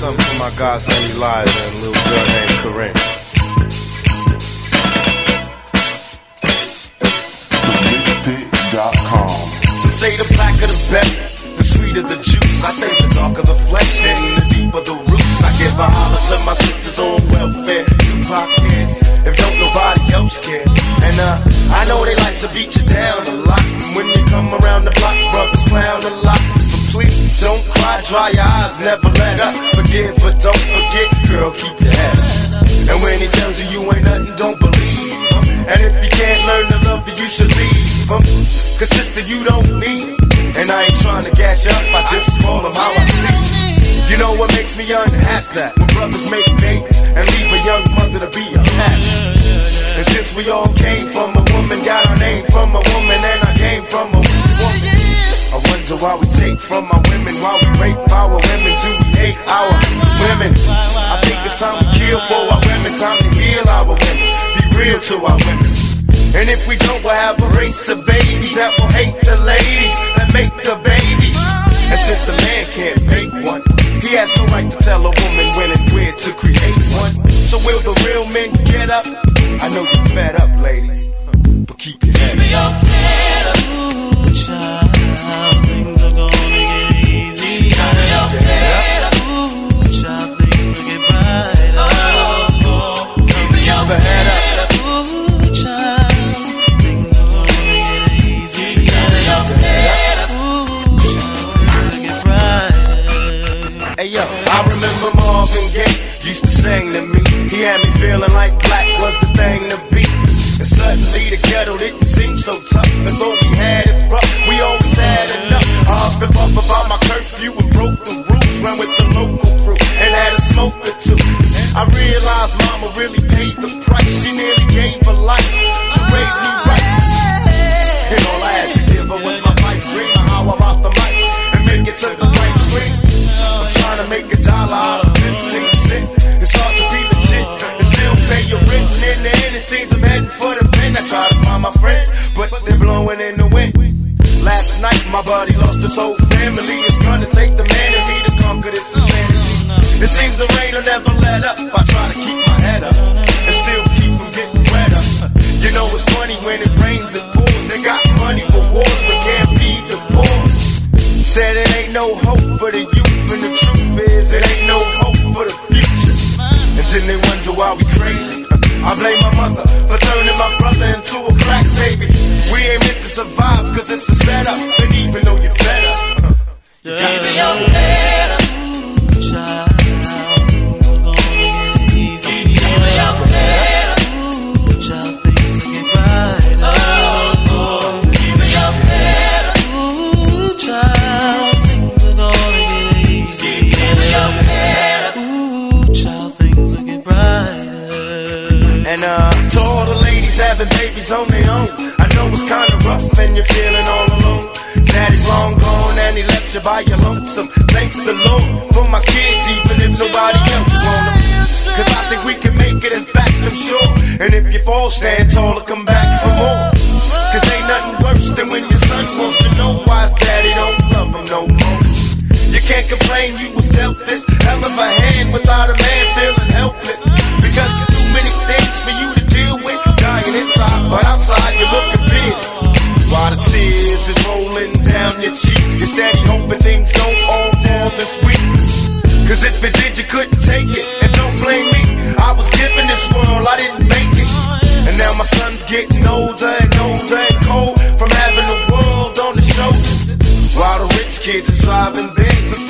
something for my godson Elijah and a little girl named Corinne. TheMixPit.com. Some say the blacker the better, the sweeter the juice. I say the darker the flesh and the deeper the roots. I give a holler to my sisters on welfare, Tupac kids, if don't nobody else care. And I know they like to beat you down a lot. And when you come around the block, brothers clown a lot. But please don't cry, dry your eyes, never let up. Forgive but don't forget, girl, keep your head up. And when he tells you you ain't nothing, don't believe him. And if you can't learn to love you, you should leave him. Cause sister, you don't need him. And I ain't trying to gas you up, I just call him how I see. You know what makes me unhappy? That when brothers make babies and leave a young mother to be unhappy. And since we all came from a woman, got our name from a woman, and I came from a woman, I wonder why we take from our women, why we rape our women, do we hate our women? I think it's time to kill for our women, time to heal our women, be real to our women. And if we don't, we'll have a race of babies that will hate the ladies that make the babies. And since a man can't make one, he has no right to tell a woman when and where to create one. So will the real men get up? I know you're fed up, ladies, but keep your head up. Ooh, child, things are gonna get easy. Keep your head up. Ooh, child, things will get brighter. Keep your head up. Hey yo, I remember Marvin Gaye used to sing to me. He had me feeling like black was the thing to be. And suddenly the ghetto didn't seem so tough. And though we had it rough, we always had enough. I huffed and puffed about my curfew and broke the rules. Ran with the local crew and had a smoke or two. I realized mama really paid the price. She nearly gave her life to raise me right. And all I had to give her was my pipe dream of how I'm out the mic and make it to the right screen. Trying to make $1 out of 15 cents. It's hard to be legit and still pay your rent. And in the end, it seems I'm heading for the pen. I try to find my friends, but they're blowing in the wind. Last night, my buddy lost his whole family. It's gonna take the man in me to conquer this insanity. It seems the rain will never let up. I try to keep my head up and still keep from getting wetter. You know it's funny when it rains and pours. They got money for wars, but can't feed the poor. Said it ain't no hope for the youth. And the truth is, it ain't no hope for the future. And then they wonder why we crazy. I blame my mother for turning my brother into a crack baby. We ain't meant to survive, cause it's a setup. And even though you're fed up, you got to your head up. Ooh, child, things are gonna get easy. Keep your head up. Ooh, child, things will get brighter. Keep your head up. Ooh, child, things are gonna get easy. Ooh, child, things will get brighter. And to all the ladies having babies on their own, I know it's kinda rough and you're feeling all alone. Daddy's long gone and he left you by your lonesome. Thank the Lord for my kids, even if nobody else want them. Cause I think we can make it, in fact I'm sure. And if you fall, stand tall and come back for more. Cause ain't nothing worse than when your son wants to know why his daddy don't love him no more. You can't complain, you was dealt this hell of a hand without a man feeling helpless. Because there's too many things for you to deal with. Dying inside, but outside you're looking fearless. While the tears is rolling down your cheek, you're steady hoping things don't all fall this week. Cause if it did, you couldn't take it. And don't blame me, I was given this world, I didn't make it. And now my son's getting older and older and cold from having the world on his shoulders. While the rich kids are driving Benz and